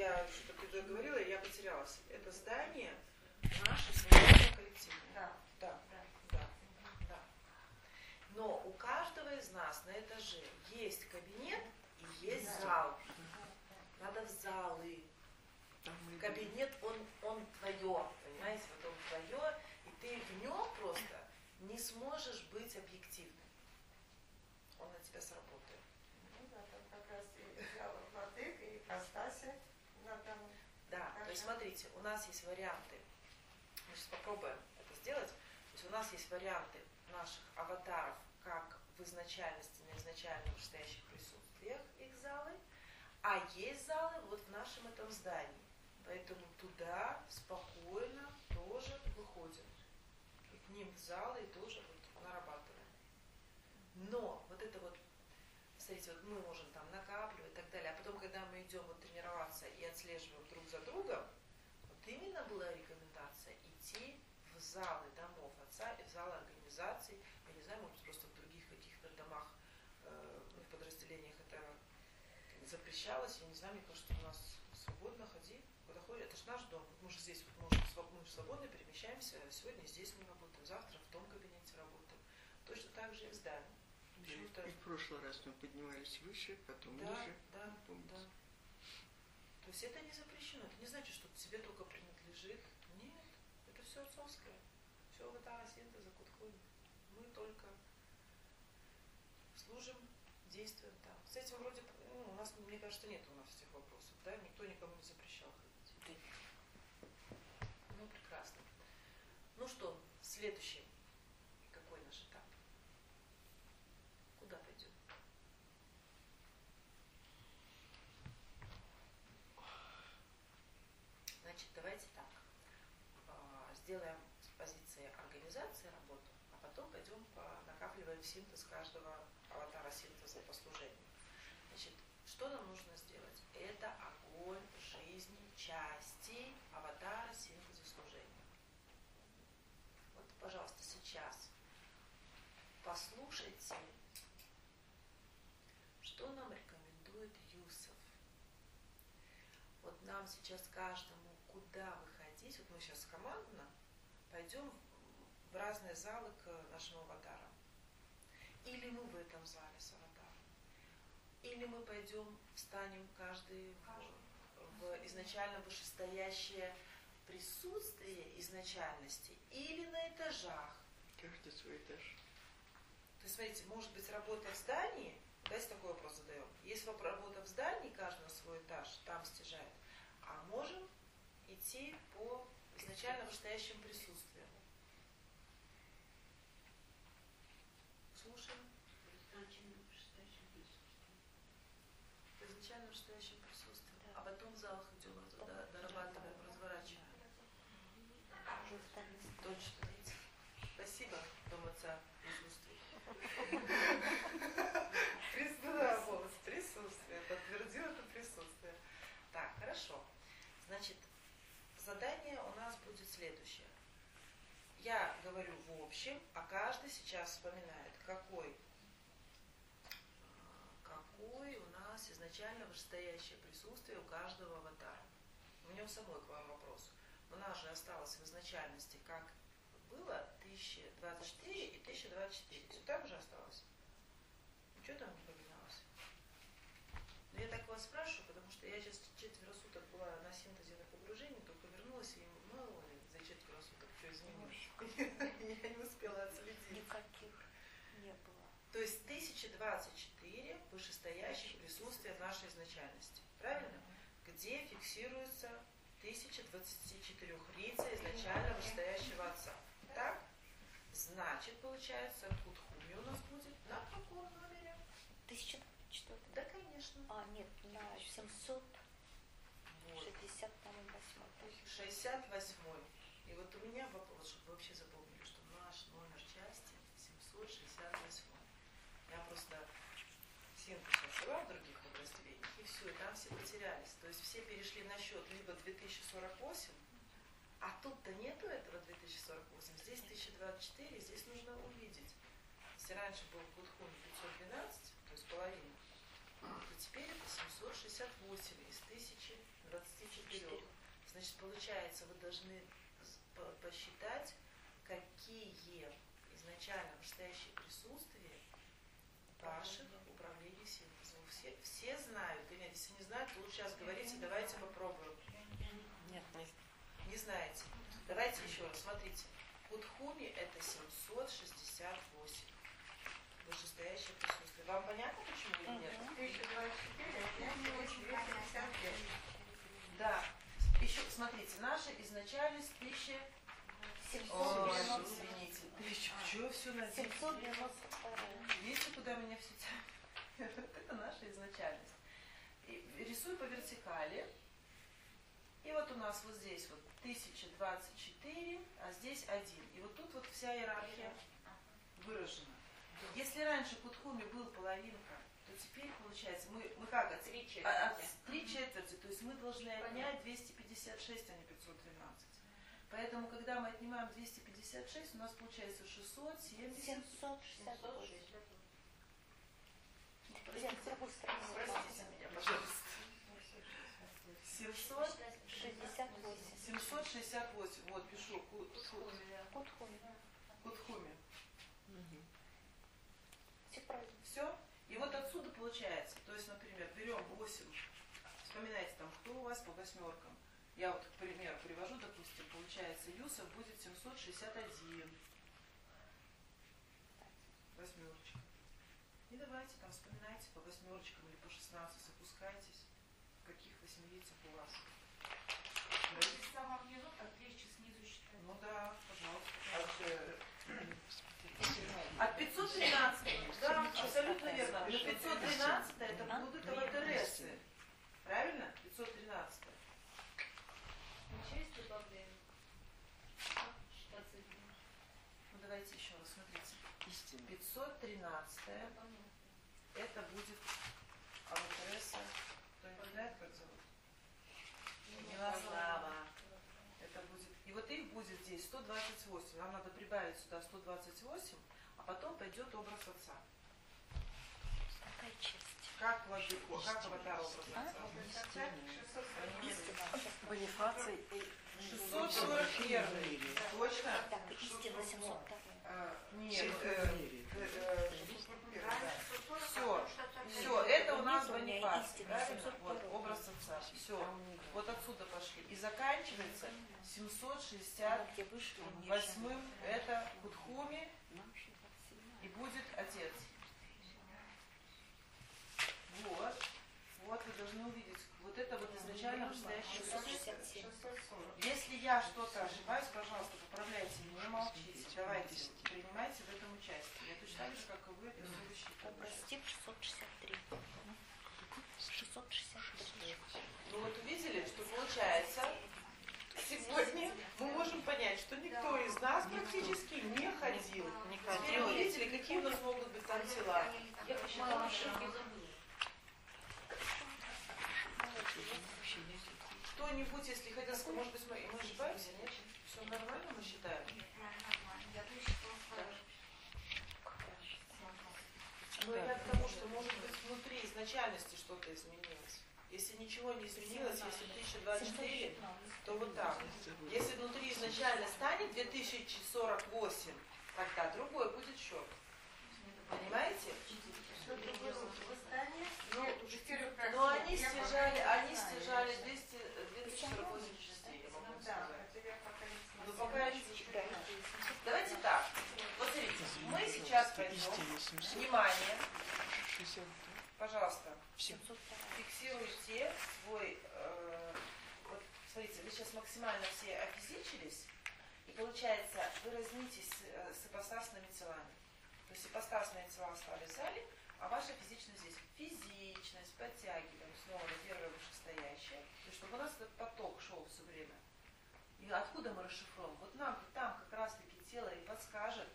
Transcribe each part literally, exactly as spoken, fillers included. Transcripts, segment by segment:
я что-то говорила, я потерялась. Это здание наше свободное коллективное. Да. Да. Да. Да. Да. Но у каждого из нас на этаже есть кабинет и есть да. зал. Надо в залы. Кабинет, он, он твое, понимаете, вот он твое, и ты в нем просто не сможешь быть объективным. Он на тебя сработает. Ну да, там как раз и взяла владык, и ипостаси на там. Да, то есть смотрите, у нас есть варианты. Мы сейчас попробуем это сделать. То есть у нас есть варианты наших аватаров, как в изначальности, на изначально вышестоящих присутствиях их залы, а есть залы вот в нашем этом здании. Поэтому туда спокойно тоже выходим. И к ним в залы и тоже вот нарабатываем. Но вот это вот, смотрите, вот мы можем там накапливать и так далее, а потом, когда мы идем вот тренироваться и отслеживаем друг за другом, вот именно была рекомендация идти в залы домов отца и в залы организаций. Я не знаю, может, просто в других каких-то домах, э, в подразделениях это запрещалось. Я не знаю, мне кажется, у нас свободно ходи. Куда ходит, это же наш дом. Мы же здесь вот можем, мы же свободно перемещаемся. Сегодня здесь мы работаем, завтра в том кабинете работаем. Точно так же и в здании. И, и в прошлый раз мы поднимались выше, потом да, ниже. Да, да. То есть это не запрещено. Это не значит, что тебе только принадлежит. Нет, это все отцовское. Все аватара, синтеза, кутхуни. Мы только служим, действуем там. С этим вроде, ну, у нас, мне кажется, нет у нас этих вопросов. Да? Никто никому не запрещал ходить. Ну, прекрасно. Ну что, следующий. Какой наш этап? Куда пойдем? Значит, давайте так. Сделаем с позиции организации работу, а потом пойдем по накапливаем синтез каждого аватара синтеза по служению. Значит, что нам нужно сделать? Это огонь жизни части аватара синтеза служения. Вот, пожалуйста, сейчас послушайте, что нам рекомендует Юсов. Вот нам сейчас каждому куда выходить. Вот мы сейчас командно пойдем в разные залы к нашим аватарам. Или мы в этом зале с аватаром. Или мы пойдем, встанем каждый в, в изначально вышестоящее присутствие изначальности или на этажах. Каждый свой этаж. То есть, смотрите, может быть, работа в здании, давайте такой вопрос задаем. Есть работа в здании, каждый на свой этаж, там стяжает. А можем идти по изначально вышестоящим присутствиям. Слушаем. По изначально вышестоящим присутствиям. Да. А потом в залах идем, дорабатываем, разворачиваем. Точно. Спасибо, Дом Отца, присутствие. Присутствие. Подтвердил это присутствие. Так, хорошо. Значит, задание у нас будет следующее. Я говорю в общем, а каждый сейчас вспоминает, какой, какой у нас изначально вышестоящее присутствие у каждого аватара. У меня у самой к вам вопрос. У нас же осталось в изначальности, как было, тысяча двадцать четыре и тысяча двадцать четыре. Все так же осталось? Ничего там не поменялось? Но я так вас спрашиваю, потому что я сейчас четверо суток была на синтезе, на погружении, только вернулась и мало ли за четверо суток что изменилось. Я не успела отследить. Никаких не было. То есть тысяча двадцать четыре вышестоящих присутствия в нашей изначальности. Правильно? Где фиксируется тысяча двадцать четыре лица изначально вышестоящего отца. Так? Значит, получается, Кутхуми у нас будет на каком номере? Тысяча что-то? Да, конечно. А, нет, на семьсот шестьдесят восьмой. шестьдесят восьмой. И вот у меня вопрос, чтобы вы вообще запомнили, что наш номер части семьсот шестьдесят восьмой. Я просто синтез сейчас была в других подразделениях, и все, и там все потерялись. То есть все перешли на счет либо две тысячи сорок восемь, а тут-то нету этого две тысячи сорок восемь. Здесь тысяча двадцать четыре, здесь нужно увидеть. Если раньше был Кутхуми пятьсот двенадцать, то есть половина, то теперь это семьсот шестьдесят восемь из тысячи двадцати Значит, получается, вы должны посчитать, какие изначально вышестоящие присутствия ваших управлений сил. Все, все знают, или нет, если не знают, то лучше сейчас говорите, давайте попробуем. Нет, не, не знаете. Давайте еще раз, смотрите. Кутхуми это семьсот шестьдесят восемь. Вышестоящее присутствие. Вам понятно, почему или нет? тысяча двадцать четыре, двести пятьдесят пять. Да. Еще, смотрите, наша изначальность тысяча... Ой, извините. Тысяча, чего все на семьсот девяносто два. Видите, куда меня все тянут? Это наша изначальность. И рисую по вертикали. И вот у нас вот здесь вот тысяча двадцать четыре, а здесь один. И вот тут вот вся иерархия выражена. Если раньше Кутхуми был половинка, то теперь получается, мы, мы как от три четверти. От три четверти, то есть мы должны отнять двести пятьдесят шесть, а не пятьсот тринадцать. Поэтому, когда мы отнимаем двести пятьдесят шесть, у нас получается шестьсот семьдесят. семьсот шестьдесят восемь. Простите, простите меня, пожалуйста. семьсот шестьдесят восемь. семьсот шестьдесят восемь. Вот, пишу. Кутхуми. Кутхуми. Угу. Все правильно. Все? И вот отсюда получается, то есть, например, берем восемь, вспоминайте там, кто у вас по восьмеркам. Я вот, к примеру, привожу, допустим, получается, Юсов будет семьсот шестьдесят один. Восьмерочка. И давайте там вспоминайте по восьмерочкам или по шестнадцать, опускайтесь, в каких восьмерицах у вас. Здесь в самом низу, так легче снизу считать. Ну да, пожалуйста. От пятьсот тринадцать, да, абсолютно верно. Но пятьсот тринадцать это будут аватаресы. Правильно? пятьсот тринадцать. Часть добавляем. шестнадцать. Ну давайте еще раз, смотрите. Истина. пятьсот тринадцать это будет аватареса. Кто-нибудь знает, как зовут? Милослава. Это будет. И вот их будет здесь сто двадцать восемь. Нам надо прибавить сюда сто двадцать восемь, а потом пойдет образ отца. Какая часть? Как владыку, как аватар образа отца? Бонифаций шестьсот сорок первый. Точно? Так, истина семьсот два. А, нет, Всех э, мире. э, все, все, это у нас Бонифаций, правильно? Вот, образ отца. Все, вот отсюда пошли. И заканчивается семьсот шестьдесят Где вышли? восьмым это Кутхуми, и будет отец. Вот, вот вы должны увидеть. Вот это вот изначально вышестоящее присутствие. Если я что-то ошибаюсь, пожалуйста, поправляйте меня, не молчите. Давайте, принимайте в этом участие. Я точно так же, как и вы, это все рассчитываю. Прости, шестьсот шестьдесят три. шестьсот шестьдесят три. Ну вот увидели, что получается, сегодня мы можем понять, что никто из нас практически не ходил. Не Теперь вы видели, какие у нас могут быть там тела. Я посчитала ошибки, забыла. Кто-нибудь, если хотел сказать, может быть, мы, мы ошибаемся, нет? Все нормально мы считаем? Я высчитала хорошо. Но я к тому, что может быть внутри изначальности что-то изменилось. Если ничего не изменилось, если тысяча двадцать четыре, то вот так. Если внутри изначально станет две тысячи сорок восемь, тогда другой будет счет. Понимаете? Что другое восстание? Ну, четыре но они я стяжали, пока не они знаю. стяжали двести сорок восемь частей, я могу Ну да, сказать. это я пока не Ну, смотрела. пока не Давайте так. Вот смотрите, мы сейчас пойдем. Истина семьсот Внимание, шестьдесят. пожалуйста, Все. фиксируйте свой, э, вот смотрите, вы сейчас максимально все офизичились, и получается, вы разнитесь э, с ипостасными телами. То есть ипостасные тела стали в зале, а ваша физичность здесь. Физичность, подтягиваем снова на первое вышестоящее, то есть чтобы у нас этот поток шел все время. И откуда мы расшифруем? Вот нам там как раз-таки тело и подскажет.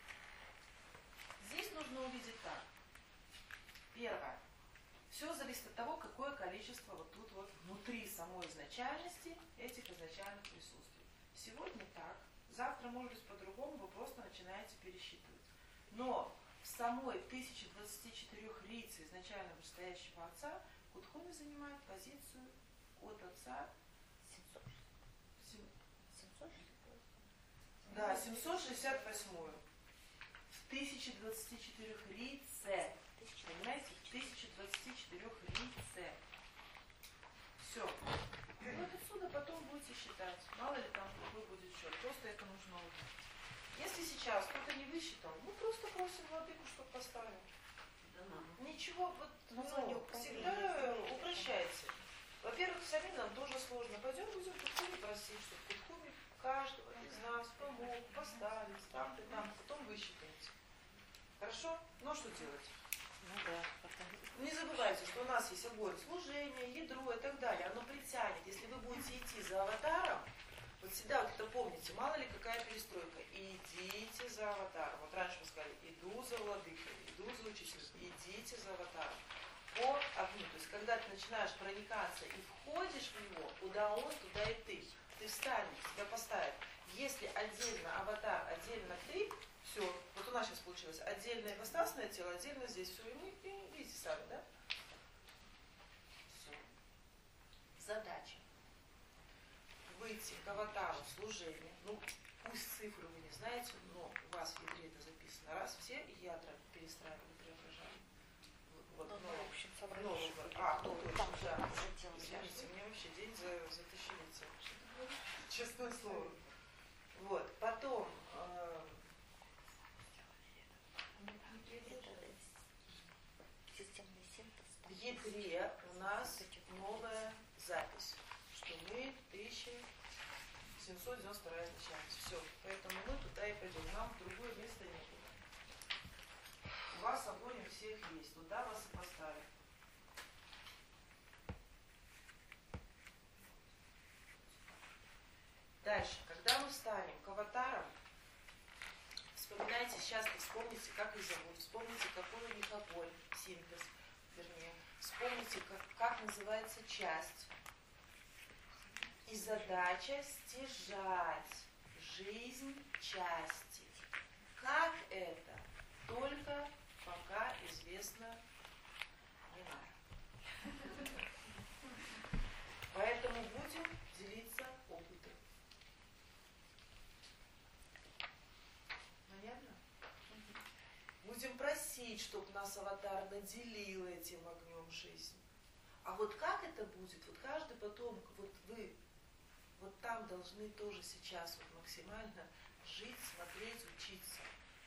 Здесь нужно увидеть так. Первое. Все зависит от того, какое количество вот тут вот внутри самой изначальности этих изначальных присутствий. Сегодня так, завтра может быть по-другому, вы просто начинаете пересчитывать. Но в самой тысяче двадцати четырёх лиц изначально вышестоящего отца Кутхуми занимает позицию от отца Да, семьсот шестьдесят восьмую. В тысяча двадцати четырёх рице. Понимаете? В тысяча двадцати четырёх рице. Все. И вот отсюда потом будете считать. Мало ли там какой будет счет. Просто это нужно узнать. Если сейчас кто-то не высчитал, ну просто просим владыку, чтобы поставил. Ничего, вот ну, всегда упрощайте. Во-первых, самим нам тоже сложно. Пойдем будем Куткуми просить, чтобы Куткуми каждого из нас помог, поставить, там-то там, потом высчитаете. Хорошо? Ну что делать? Ну да, потом. Не забывайте, что у нас есть огонь служения, ядро и так далее. Оно притянет. Если вы будете идти за аватаром, вот всегда вот это помните, мало ли какая перестройка. Идите за аватаром. Вот раньше мы сказали, иду за владыкой, иду за учителем, идите за аватаром. По огню. То есть, когда ты начинаешь проникаться и входишь в него, куда он, туда и ты. Ты встанешь, тебя поставят. Если отдельно аватар, отдельно ты, все. Вот у нас сейчас получилось отдельное ипостасное тело, отдельно здесь. Все, и мы и видите сами, да? Все. Задача. Выйти к аватару служения. Ну, пусть цифры вы не знаете, но у вас в ядре это записано. Раз все ядра перестраивали, преображали. Вот, Ну, но, в общем, собрали. ну, а, ну, Там точно, же да. уже делали. Извините, мне вообще день за, затащили целый. Честное слово. Вот, потом э, Системный синтез. в ядре у нас новая запись, что мы тысяча семьсот девяносто вторая изначальность. Все, поэтому мы туда и пойдем. Нам в другое место некуда. У вас огонь у всех есть, туда вас и поставят. Дальше, когда мы встанем к аватарам, вспоминайте, сейчас вспомните, как их зовут, вспомните, какой у них огонь, синтез, вернее, вспомните, как, как называется часть. И задача стяжать жизнь части. Как это? Только пока известно не надо. Поэтому будем делиться опытом. Понятно? Будем просить, чтобы нас аватар наделил этим огнем жизни. А вот как это будет? Вот каждый потом, вот вы вот там должны тоже сейчас вот максимально жить, смотреть, учиться.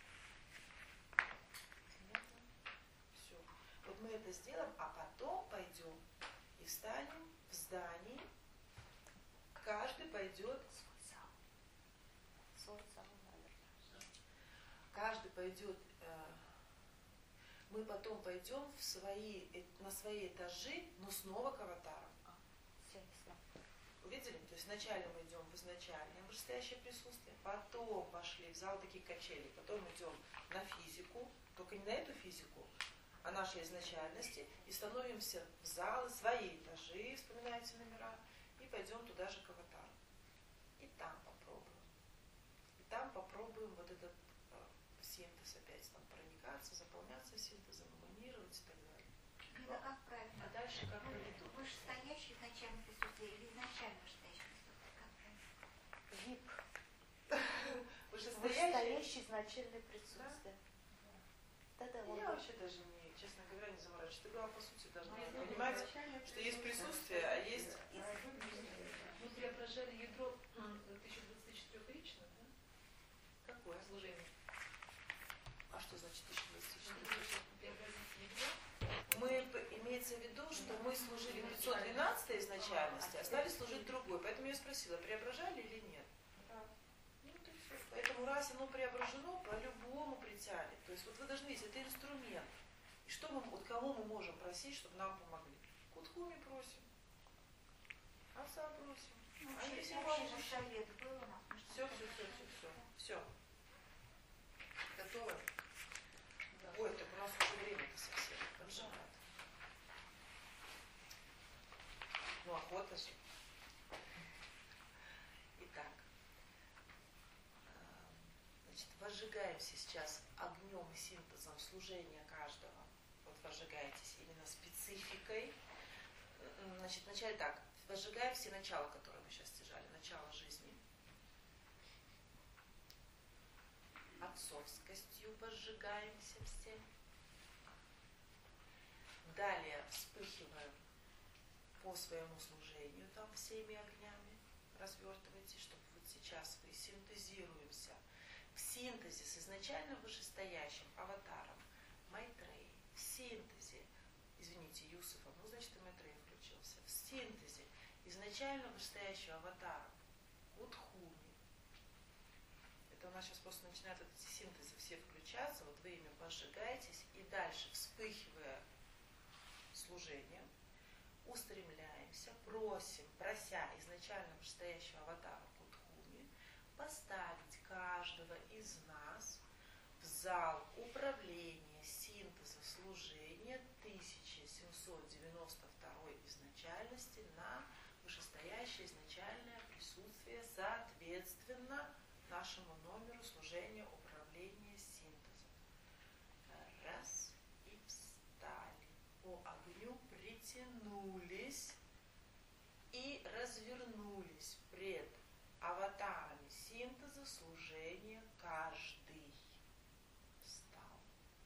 Понятно? Все. Вот мы это сделаем, а потом пойдем и встанем в здании. Каждый пойдет Свой зал. Свой зал, наверное. каждый пойдет, э, мы потом пойдем в свои, э, на свои этажи, но снова к аватарам. Все ясно. Увидели? То есть вначале мы идем в изначальное вышестоящее присутствие, потом пошли в зал такие качели, потом идем на физику, только не на эту физику, а нашей изначальности, и становимся в залы, свои этажи, вспоминаете номера, и пойдем туда же к аватару. И там попробуем. И там попробуем вот этот э, синтез опять там проникаться, заполняться синтезом, эманировать и так далее. Это как правильно? А дальше как поведу? Вышестоящий изначально присутствие или изначально вышестоящий присутствие? Как правильно? ВИП. Вышестоящий? Вышестоящий значительное присутствие. Да-да, он. Я вообще даже не, честно говоря, не заморачиваюсь. Ты, главное, по сути, должна Ну, понимать, изначально что есть присутствие. присутствие, а есть... Мы преображали ядро тысяча двадцати четырёх лично, да? Какое? Служение. А что значит тысяча двадцать четыре? Преобразить ядро. Мы, п- имеется в виду, что мы служили пятьсот двенадцатой изначальности, а стали служить другой. Поэтому я спросила, преображали или нет? Да. Ну, то есть, поэтому раз оно преображено, по-любому притянет. То есть вот вы должны видеть, это инструмент. И что мы, вот кого мы можем просить, чтобы нам помогли? Куткуми просим, отца просим. Ну, А общий- если общий вам- же совет был у нас. мы ж Все, там все, все, все, все. Все. Готово? Да. Ой, так у нас уже время-то совсем поджимает. Ну, охота же. Итак, эм, значит, возжигаемся сейчас огнем и синтезом служения каждого. Вот возжигаетесь именно спецификой. М, Значит, вначале так. Возжигаем все начала, которые мы сейчас стяжали. Начало жизни. отцовскостью возжигаемся все. Далее вспыхиваем по своему служению там всеми огнями. Развертывайте, чтобы вот сейчас вы синтезируемся в синтезе с изначально вышестоящим аватаром Майтреи, в синтезе, извините, Юсуфа, ну значит и Майтрея включился, в синтезе изначально вышестоящего аватара Удхуми. Это у нас сейчас просто начинают вот эти синтезы все включаться, вот вы ими возжигаетесь, и дальше, вспыхивая служением, устремляемся, просим, прося изначально вышестоящего аватара Удхуми поставить каждого из нас в зал управления синтеза служения тысяча семьсот девяносто второй изначальности на вышестоящее изначальное присутствие соответственно нашему номеру служения управления синтезом. Раз, и встали. По огню притянулись и развернулись пред аватарами синтеза служения каждый. Встал.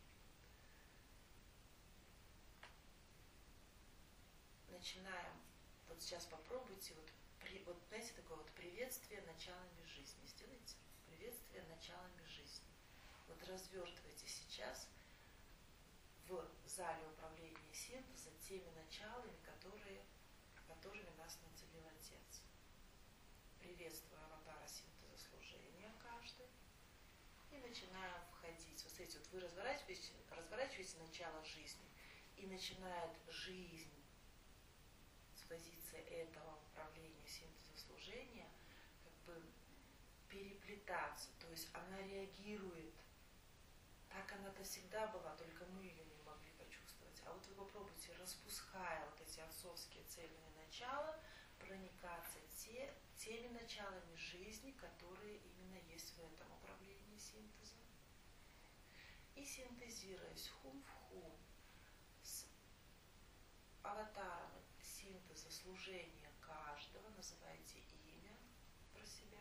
Начинаем. Вот сейчас попробуйте, вот, при, вот знаете, такое вот приветствие началами жизни. Сделайте приветствие началами жизни. Вот развертывайте сейчас в зале управления синтеза теми началами, которые, которыми нас наделил Отец. Приветствую аватара синтеза служения каждый. И начинаем входить. Вот смотрите, вот вы разворачиваете, разворачиваете начало жизни, и начинает жизнь с позиции этого управления синтеза служения как бы переплетаться. То есть она реагирует. Так она-то всегда была, только мы ее не могли почувствовать. А вот вы попробуйте, распуская вот эти отцовские цельные начала, проникаться те, теми началами жизни, которые именно есть в этом управлении синтезом. И синтезируясь хум в хум с аватаром синтеза служения каждого, называйте имя про себя.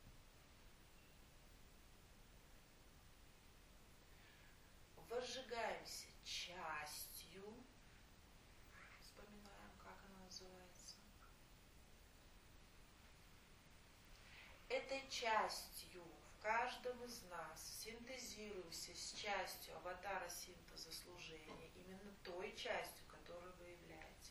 Возжигаемся частью, вспоминаем, как она называется. Этой частью в каждом из нас синтезируемся с частью аватара синтеза служения, именно той частью, которую вы являете.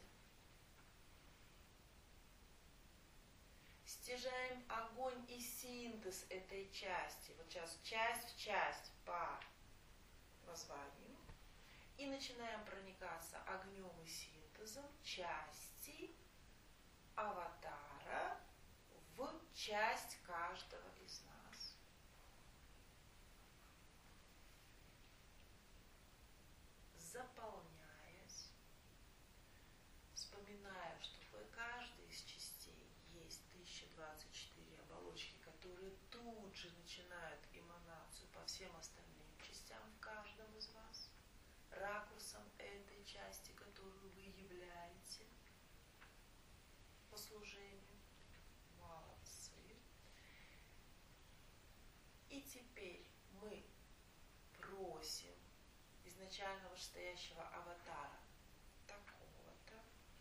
Стяжаем огонь и синтез этой части. Вот сейчас часть в часть по названию. И начинаем проникаться огнем и синтезом части аватара в часть каждого из нас. Заполняясь, вспоминая, что в каждой из частей есть тысяча двадцать четыре оболочки, которые тут же начинают эманацию по всем остальным частям в каждом из вас, ракурсом этой части, которую вы являете по служению. Молодцы. И теперь мы просим изначально вышестоящего аватара такого-то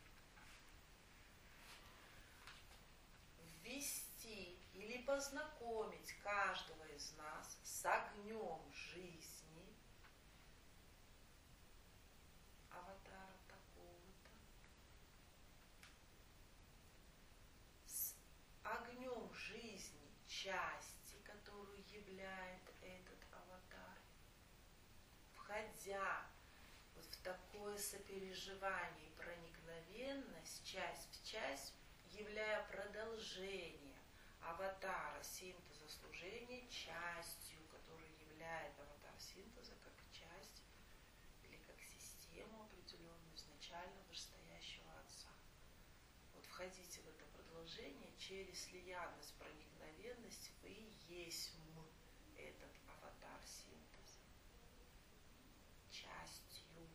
ввести или познакомить каждого из нас с огнем жизни аватара такого-то, с огнем жизни части, которую являет этот аватар, входя вот в такое сопереживание и проникновенность часть в часть, являя продолжение аватара синтеза служения частью, которую являет аватар синтеза как часть или как систему определенную изначально вышестоящего Отца. Вот входите в это продолжение через слиянность, проникновенность, вы и есть этот аватар синтеза. Частью.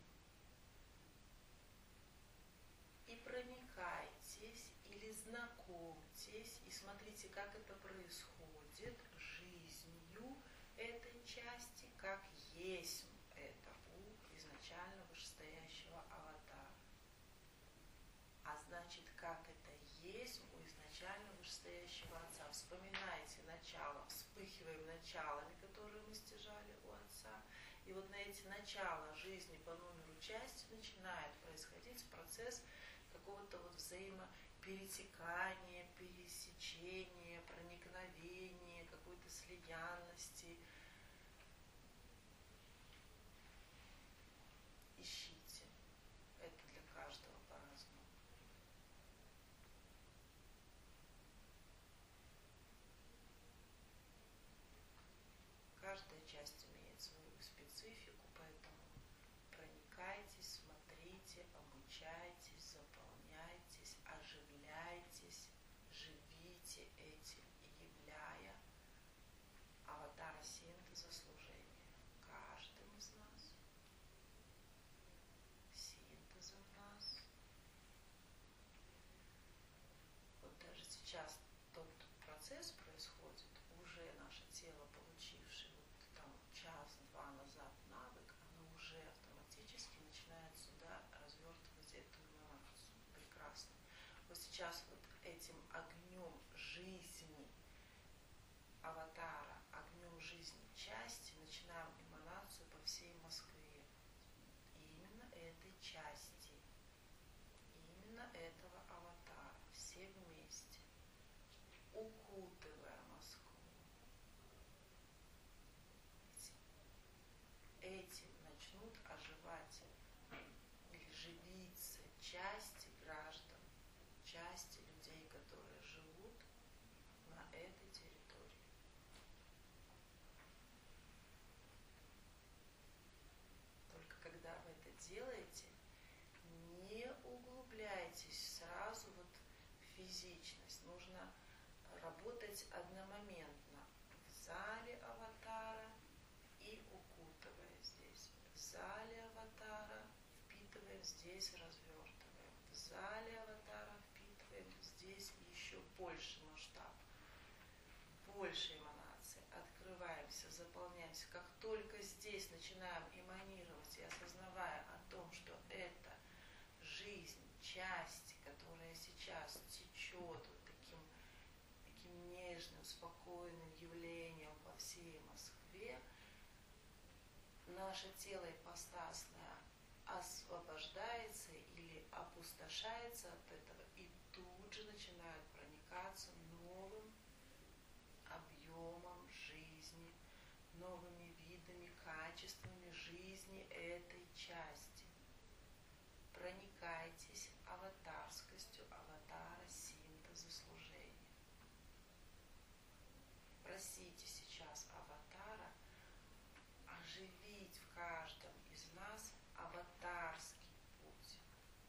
И проникайтесь или знакомьтесь, и смотрите, как это происходит жизнью этой части, как есть это у изначально вышестоящего аватара. А значит, как это есть у изначально вышестоящего Отца. Вспоминайте начало, вспыхиваем началами, которые мы стяжали у Отца. И вот на эти начала жизни по номеру части начинает происходить процесс какого-то вот взаимоперетекания, пересечения, проникновения, какой-то слиянности. Ищите. Это для каждого по-разному. Каждая часть имеет свою специфику, поэтому проникайтесь, смотрите, обучайтесь, заполняйтесь, оживляйтесь, живите этим, являя аватара синтеза служения каждым из нас, синтезом нас. Вот даже сейчас тот процесс происходит, уже наше тело, получившее вот там час-два назад навык, оно уже автоматически начинает сюда развертывать эту эманацию. Прекрасно. Вот сейчас вот этим огнем жизни аватара, огнем жизни части начинаем эманацию по всей Москве. Именно этой части, именно этого аватара, все вместе, укутывая Москву. Этим начнут оживать или живиться части граждан, части людей, которые живут на этой территории. Только когда вы это делаете, не углубляйтесь сразу вот в физичность. Нужно работать одномоментно в зале аватара и укутывая здесь. В зале аватара впитываем, здесь развертываем. В зале аватара впитываем, здесь еще больше масштаб, больше эманации. Открываемся, заполняемся. Как только здесь начинаем эманировать и осознавая о том, что это жизнь части, которая сейчас течет вот таким, таким нежным, спокойным явлением по всей Москве, наше тело ипостасное освобождается или опустошается от этого и тут же начинает проникаться новым объемом жизни, новыми видами, качествами жизни этой части. Проникайтесь аватарскостью аватара синтеза служения. Просите сейчас аватара оживить в каждом из нас аватарский путь.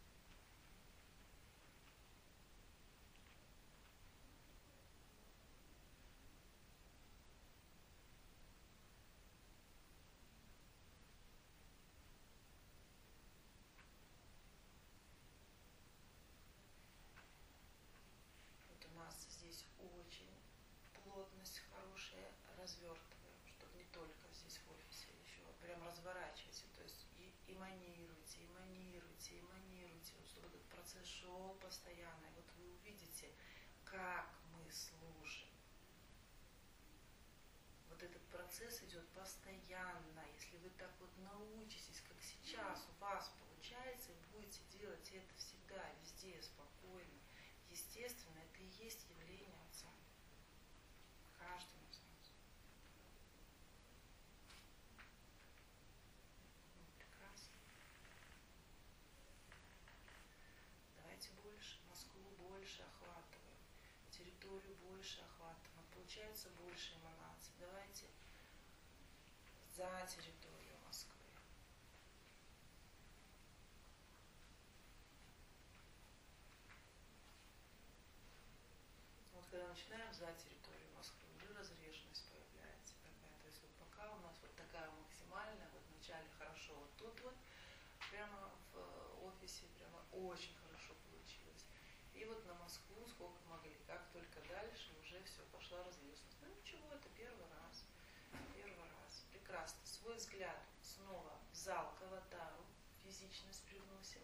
Вот у нас здесь очень плотность хорошая, развертываем, чтобы не только здесь в офисе, еще прям разворачивайте, то есть и эманируйте, эманируйте, эманируйте, вот чтобы этот процесс шел постоянно, и вот вы увидите, как мы служим. Вот этот процесс идет постоянно, если вы так вот научитесь, как сейчас у вас получается, и будете делать это всегда, везде, спокойно, естественно, это и есть явление Отца. Каждому из нас. Ну, прекрасно. Давайте больше, Москву больше охватываем, территорию больше охватываем. Получается больше эманаций. Давайте за территорию Москвы. Вот когда начинаем за территорию Москвы, уже разрешенность появляется такая. То есть вот пока у нас вот такая максимальная, вот вначале хорошо, вот тут вот прямо в офисе прямо очень хорошо получилось. И вот на Москву сколько могли, как только дальше уже все, пошла развесность. Ну ничего, это первый раз. Первый раз. Прекрасно. Свой взгляд снова в зал к аватару. Физичность привносим.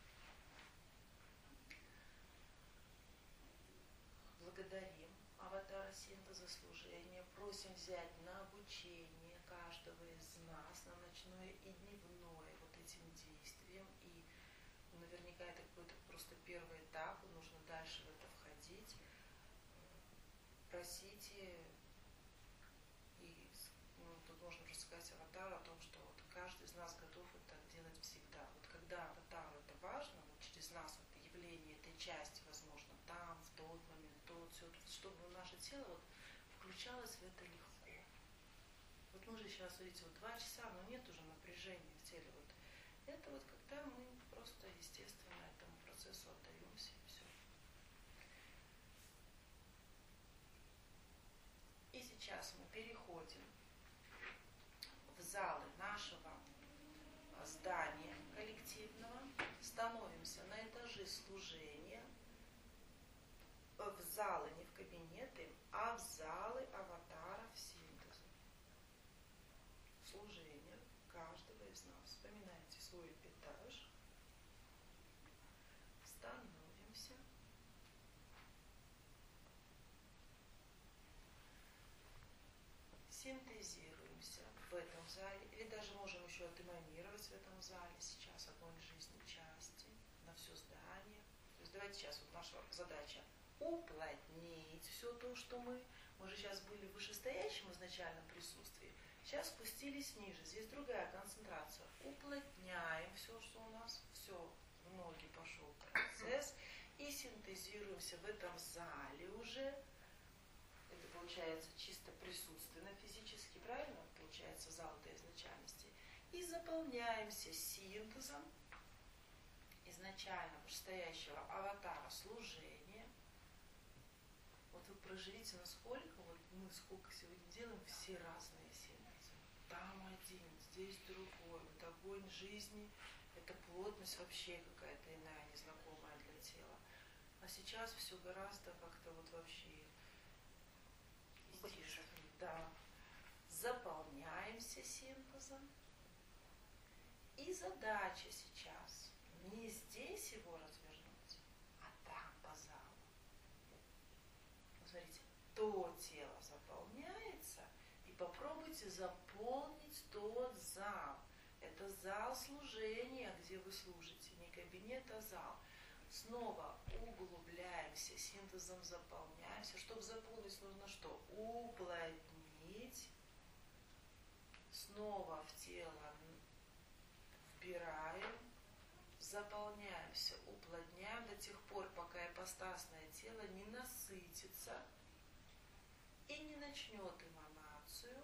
Благодарим аватара синтеза служения. Просим взять на обучение каждого из нас, на ночное и дневное вот этим действием. И наверняка это какой-то просто первый этап, и нужно дальше в это входить. Просите, и ну, тут можно просто сказать аватару о том, что вот каждый из нас готов это делать всегда. Вот когда аватару это важно, вот через нас это явление этой части, возможно, там, в тот момент, тот, все, чтобы наше тело вот включалось в это легко. Вот мы же сейчас, видите, вот два часа, но нет уже напряжения в теле. Вот это вот когда мы просто естественно этому процессу отдаемся и все. И сейчас мы переходим в залы нашего здания коллективного, становимся на этажи служения, в залы, не в кабинеты, а в залы аватаров синтеза. Служение каждого из нас. Вспоминайте свой этаж. Становимся. Синтезируемся в этом зале. Или даже можем еще отэманировать в этом зале сейчас огонь жизни части на все здание. То есть давайте сейчас вот наша задача уплотнить все то, что мы. Мы же сейчас были в вышестоящем изначальном присутствии. Сейчас спустились ниже. Здесь другая концентрация. Уплотняем все, что у нас. Все, в ноги пошел процесс. И синтезируемся в этом зале уже. Это получается чисто присутственно физически, правильно? Получается зал до изначальности. И заполняемся синтезом изначально вышестоящего аватара служения. Вот вы проживите, насколько вот мы сколько сегодня делаем, все разные синтезы. Там один, здесь другой. Вот огонь жизни, это плотность вообще какая-то иная, незнакомая для тела. А сейчас все гораздо как-то вот вообще естественно. Да. Заполняемся синтезом. И задача сейчас не здесь его развернуть, а там по залу. Смотрите, то тело заполняется, и попробуйте заполнить тот зал. Это зал служения, где вы служите, не кабинет, а зал. Снова углубляемся, синтезом заполняемся. Чтобы заполнить, нужно что? Уплотнить. Снова в тело вбираем, заполняемся, уплотняем до тех пор, пока ипостасное тело не насытится и не начнет эманацию,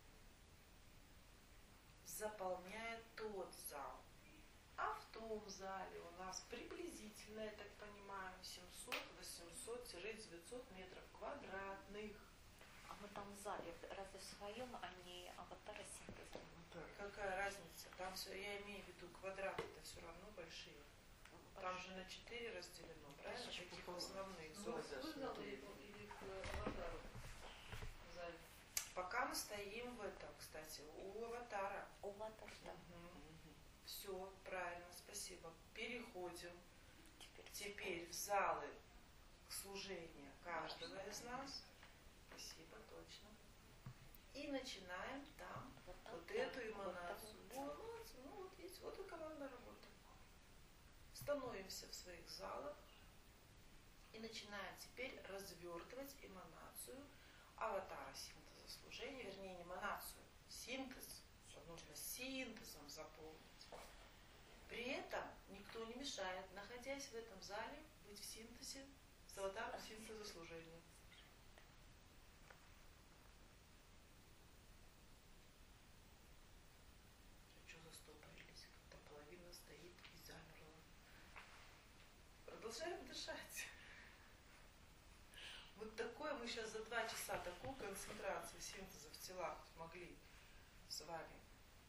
заполняя тот зал. А в том зале у нас приблизительно, я так понимаю, семьсот, восемьсот, девятьсот метров квадратных. А мы там в зале, разве в своем, а не аватара синтеза? Какая разница? Там все, я имею в виду, квадраты это все равно большие. Там же на четыре разделено, правильно? Таких основных Ну, зон. вы зал или, или к аватару в зале? Пока мы стоим в этом, кстати, у аватара. У аватара, да. Угу. Все, правильно, спасибо. Переходим Теперь, теперь в залы служения каждого из нас. Спасибо, точно. И начинаем там вот, вот так, эту вот эманацию. так Вот, ну вот видите, вот и командная работа. Становимся в своих залах и начинаем теперь развертывать эманацию аватара синтеза служения, вернее, не эманацию, синтез, что нужно синтезом заполнить. При этом никто не мешает, находясь в этом зале, быть в синтезе с аватаром синтеза служения. Что застопорились? Как-то половина стоит и замерла. Продолжаем дышать. Вот такое мы сейчас за два часа такую концентрацию синтеза в телах могли с вами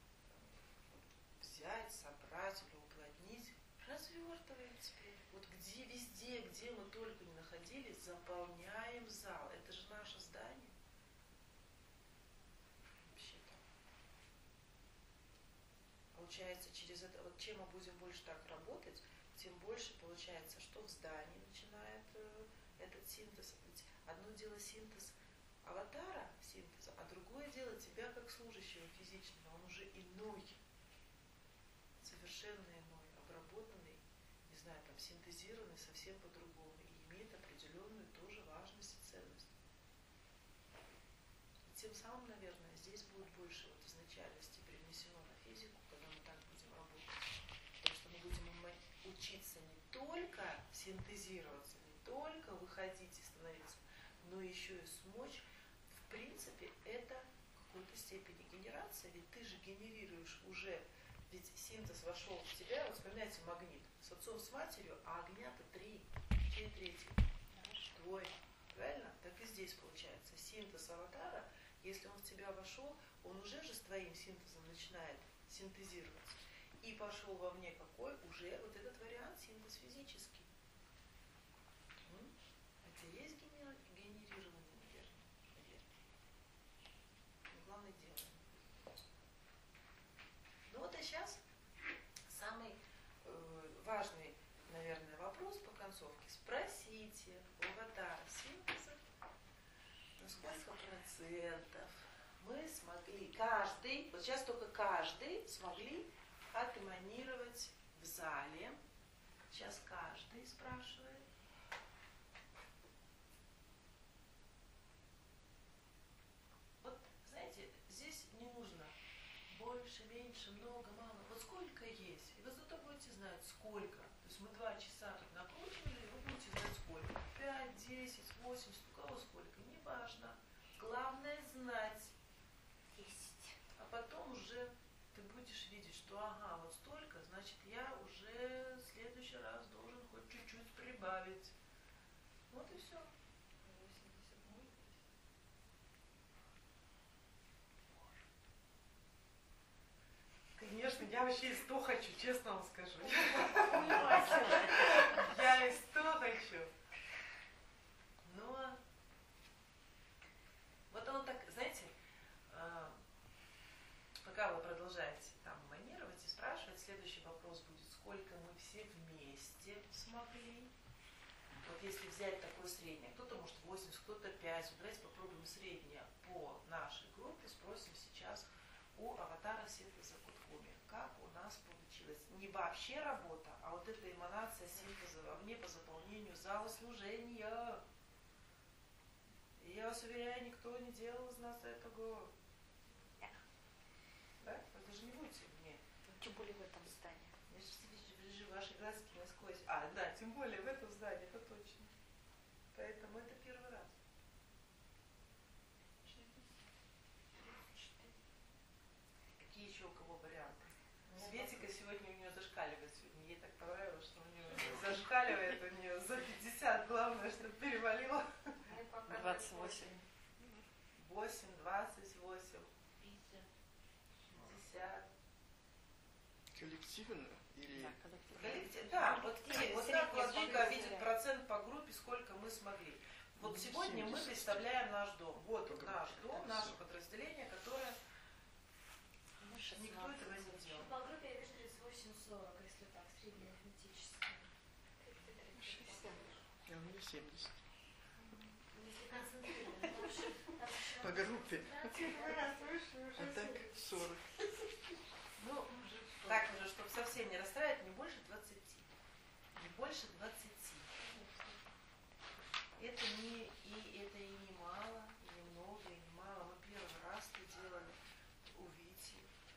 взять, собрать или уплотнить. Развертываем теперь. Вот где, везде, где мы только не находились, заполняем зал. Это же наше здание. получается, через это, вот чем мы будем больше так работать, тем больше получается, что в здании начинает э, этот синтез. Ведь одно дело синтез аватара, синтеза, а другое дело тебя как служащего физического. Он уже иной, совершенно иной, обработанный, не знаю, там, синтезированный совсем по-другому и имеет определенную тоже важность и ценность. И тем самым, наверное, здесь будет больше вот изначальности привнесено на физику, когда мы так будем работать. Потому что мы будем учиться не только синтезироваться, не только выходить и становиться, но еще и смочь. В принципе, это в какой-то степени генерация, ведь ты же генерируешь уже, ведь синтез вошел в тебя, вот вспоминайте магнит, с отцом, с матерью, а огня-то три, чей третий? Твой, правильно? Так и здесь получается. Синтез аватара, если он в тебя вошел, он уже же с твоим синтезом начинает синтезироваться. И пошел вовне какой? Уже вот этот вариант синтез физический. М? Это и есть генер... генерированный, наверное. наверное. Но главное делаем. Ну вот и сейчас самый э, важный, наверное, вопрос по концовке. Спросите у аватара синтеза, на сколько процентов мы смогли, каждый, вот сейчас только каждый смогли отэманировать в зале. Сейчас каждый спрашивает. Вот, знаете, здесь не нужно больше, меньше, много, мало. Вот сколько есть. И вы зато будете знать, сколько. То есть мы два часа тут накручивали, и вы будете знать, сколько. Пять, десять, восемьдесят, у кого сколько. Неважно. Главное знать. Десять. А потом уже ты будешь видеть, что ага, вот столько, значит, я уже в следующий раз должен хоть чуть-чуть прибавить. Вот и все. Конечно, я вообще и сто хочу, честно вам скажу. Я и сто хочу. Но вот оно так, знаете, пока вы продолжаете там манировать и спрашивать, следующий вопрос будет, сколько мы все вместе смогли. Вот если взять такое среднее, кто-то может восемьдесят, кто-то пять, давайте попробуем среднее по нашей группе, спросим сейчас у аватара синтеза Куткуми, как у нас получилось. Не вообще работа, а вот эта эманация синтеза вовне по заполнению зала служения. И я вас уверяю, никто не делал из нас этого. Да? Вы даже не будете мне. Тем более в этом здании. Я же вижу ваши глазки насквозь. А, да, тем более в этом здании, это точно. Поэтому это первый раз. Какие еще у кого варианты? Светика сегодня у нее зашкаливает. Сегодня ей так понравилось, что у нее зашкаливает, у нее за пятьдесят, главное, чтобы перевалило. двадцать восемь. восемь, двадцать восемь. пятьдесят. Коллективно или... Да, коллективно. Коллектив, да, вот, Коллектив. вот так Владыка видит процент по группе, сколько мы смогли. Вот сегодня мы представляем наш дом. Вот он, наш дом, наше подразделение, которое никто этого не делал. По группе я вижу тридцать восемь сорок, если так, среднеарифметически. А у меня семьдесят. Если концентрировано, там еще- там еще- По группе. Первый раз вышли, уже А так сорок. Ну, так уже, чтобы совсем не расстраивать, не больше двадцати. Не больше двадцати. Это не, и, это и не мало, и не много, и не мало. Мы первый раз это делали у Вити.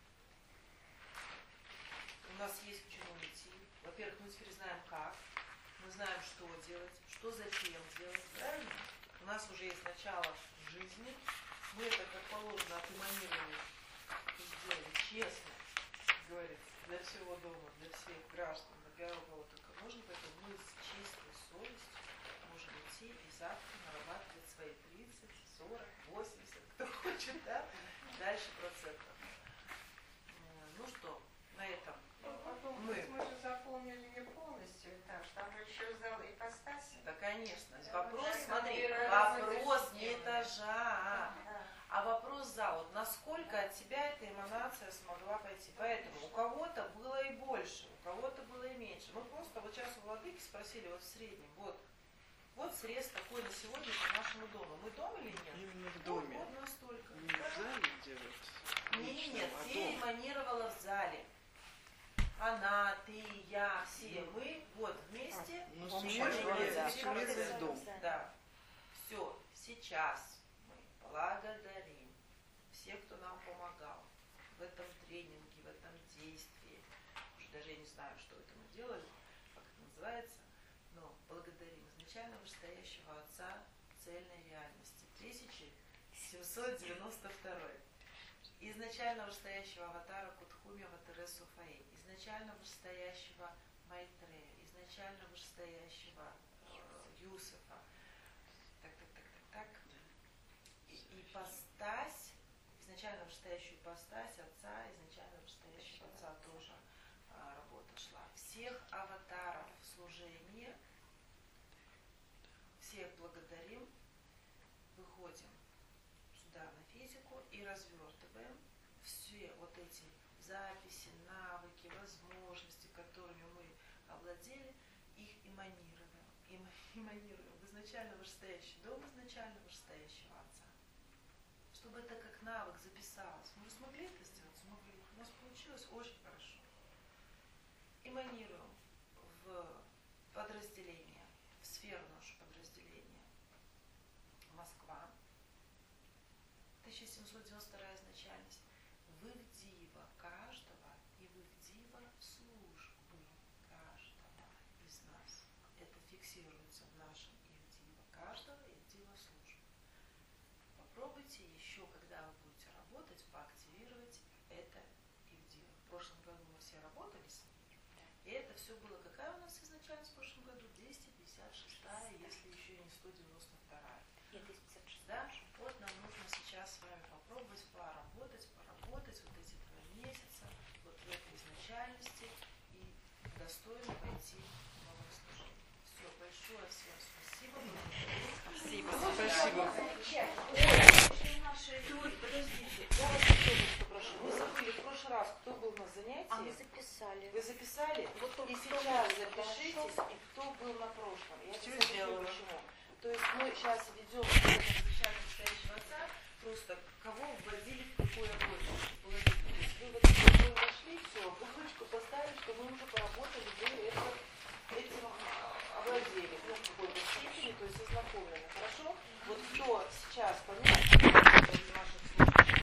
У нас есть к чему идти. Во-первых, мы теперь знаем как. Мы знаем, что делать, что зачем делать. Правильно? У нас уже есть начало жизни. Мы это, как положено, отэманировали и сделали честно, говорится, для всего дома, для всех граждан, для кого только можно, поэтому мы с чистой совестью можем идти и завтра нарабатывать свои тридцать, сорок, восемьдесят, кто хочет, да, дальше процентов. Ну что, на этом Потом, мы. мы же заполнили не полностью этаж, там же еще зал ипостаси. Да, конечно. Да, Вопрос, вот смотри, первый раз вопрос это не сделано. этажа, Да. а А вопрос зала, вот насколько от тебя эта эманация смогла пойти. Поэтому у кого-то было и больше, у кого-то было и меньше. Мы просто вот сейчас у владыки спросили, вот в среднем, вот, вот срез такой на сегодня по нашему дому. Мы дом или нет? Именно в Вот, доме. вот настолько. Не в зале делать. Нет, нет, а ты дома. эманировала в зале. Она, ты, я, все мы, вот вместе. Ну, Больше суммировать, всего суммировать процентов. дом. Да. Все, сейчас мы благодарим всех, кто нам помогал в этом тренинге, в этом действии. Уже даже я не знаю, что это мы делали, как это называется, но благодарим изначально вышестоящего Отца цельной реальности. тысяча семьсот девяносто второй. Изначально вышестоящего аватара Кутхуми Аватаресу Фаи, изначально вышестоящего Майтрея, изначально вышестоящего э, Юсефа, так, так, так, так, так, и, ипостась, изначально вышестоящую ипостась Отца, изначально вышестоящего Отца тоже э, работа шла. Всех аватаров в служении, всех благодарим, выходим сюда на физику и развертываем все вот эти записи, навыки, возможности, которыми мы овладели, их эманируем, эм, эманируем в изначально вышестоящий дом, изначально вышестоящего Отца. Чтобы это как навык записалось. Мы же смогли это сделать? Смогли. У нас получилось очень хорошо. Эманируем в подразделение, в сферу наше подразделение Москва, тысяча семьсот девяносто вторая изначальность, вы в диво каждого и вы в диво службы каждого из нас. Это фиксируется в нашем и в диво каждого и в диво службы. Попробуйте еще, когда вы будете работать, поактивировать это и в диво. В прошлом году мы все работали с ней, и это все было, какая у нас изначально в прошлом году? двести пятьдесят шестая, если еще и не сто девяносто вторая. Нет, двести пятьдесят шесть. Да? Вот нам нужно сейчас с вами попробовать поработать, поработать вот эти два месяца, вот в этой изначальности и достойно пойти в новое служение. Все, большое всем спасибо. Спасибо. Спасибо. Ой, подождите, я вас еще прошу. Вы забыли в прошлый раз, кто был на занятии? А мы записали. Вы записали? Вот И только кто сейчас был, запишитесь, хорошо. и кто был на прошлом. Я Всё сейчас сделала. объясню, почему. То есть мы сейчас ведем изначально настоящего Отца, просто кого вводили в какой огонь. То есть вы в этот огонь вошли, все, галочку поставили, что мы уже поработали, вы это, этим овладели, ну, в какой-то степени, то есть ознакомлены. Хорошо? Вот кто сейчас помимо